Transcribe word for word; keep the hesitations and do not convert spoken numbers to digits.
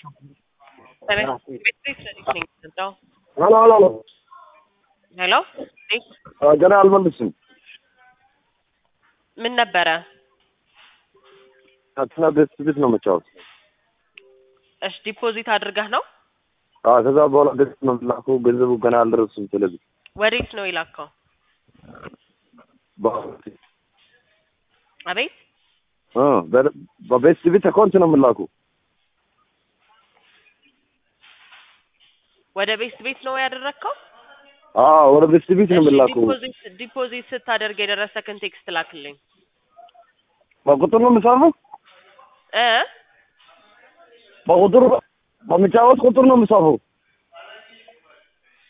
Hello, hello. Hello? ገና አልመልስም። ምን ነበረ? አትና ቤት ቤት ነው መጫወት። እሺ ዲፖዚት አድርገህ ነው? አዎ ከዛ በኋላ ቤት ነው ላኩ ገንዘቡ ገና አልደረሰም። ስለዚህ ወዴት ነው ይላከው? ባንክ አቤት አ በቤት ቤት አካውንት ነው የምላኩ። ወደ ቤት ቤት ነው ያደረከው? አዎ ወደ ቤት ቤት ነው የምላኩ። ዲፖዚት ዲፖዚት ስታደርግ የደረሰከን ቴክስት ላክልኝ። በቁጥር ነው የምጻፈው? እ በቁጥር በመጫወት ቁጥር ነው የምጻፈው።